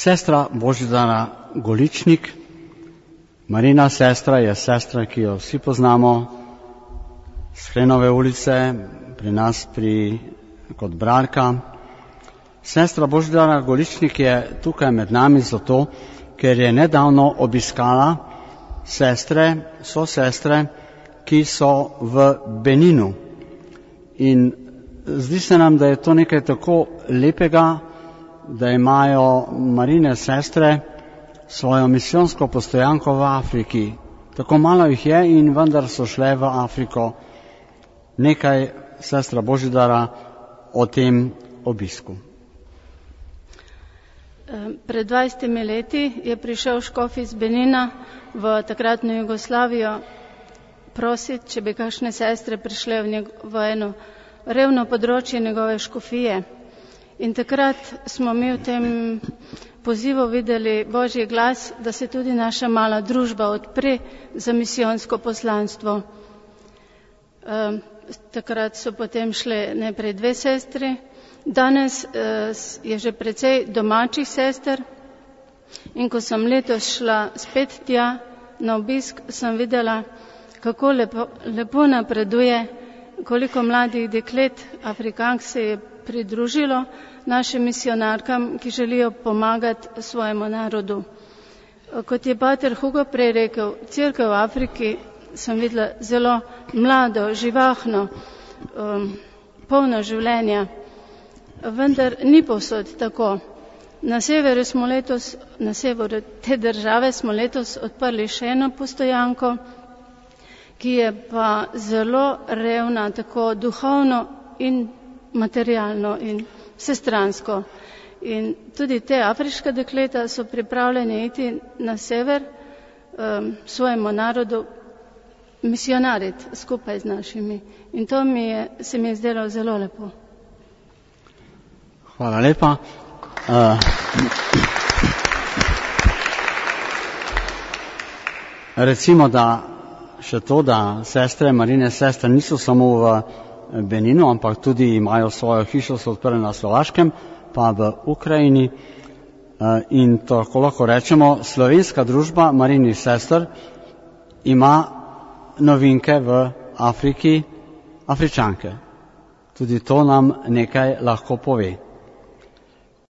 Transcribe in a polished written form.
Sestra Božidara Goličnik, Marina sestra, je sestra, ki jo vsi poznamo s Hrenove ulice, pri nas kot bralka. Sestra Božidara Goličnik je tukaj med nami zato, ker je nedavno obiskala sestre, ki so v Beninu. In zdi se nam, da je to nekaj tako lepega, da imajo Marine sestre svojo misijonsko postojanko v Afriki. Tako malo jih je in vendar so šle v Afriko. Nekaj, sestra Božidara, o tem obisku. Pred 20 leti je prišel škof iz Benina v takratno Jugoslavijo prositi, če bi kakšne sestre prišle v eno revno področje njegove škofije. In takrat smo mi v tem pozivu videli Božji glas, da se tudi naša mala družba odpre za misijonsko poslanstvo. Takrat so potem šle najprej 2 sestri, danes je že precej domačih sester in ko sem letos šla spet tja na obisk, sem videla, kako lepo napreduje, koliko mladih deklet Afrikank se je pridružilo našim misionarkam, ki želijo pomagati svojemu narodu. Kot je pater Hugo prej rekel, cerkev v Afriki sem videla zelo mlado, živahno, polno življenja, vendar ni povsod tako. Na severu te države smo letos odprli še eno postojanko, ki je pa zelo revna, tako duhovno in materialno in vsestransko. In tudi te afriške dekleta so pripravljene iti na sever svojemu narodu misionariti skupaj z našimi. In to se mi je zdelo zelo lepo. Hvala lepa. Recimo, da še to, da Marine sestre niso samo v Beninu, ampak tudi imajo svojo hišo, so odprli na Slovaškem, pa v Ukrajini. In tako lahko rečemo, slovenska družba Marinih sester ima novinke v Afriki, Afričanke. Tudi to nam nekaj lahko pove.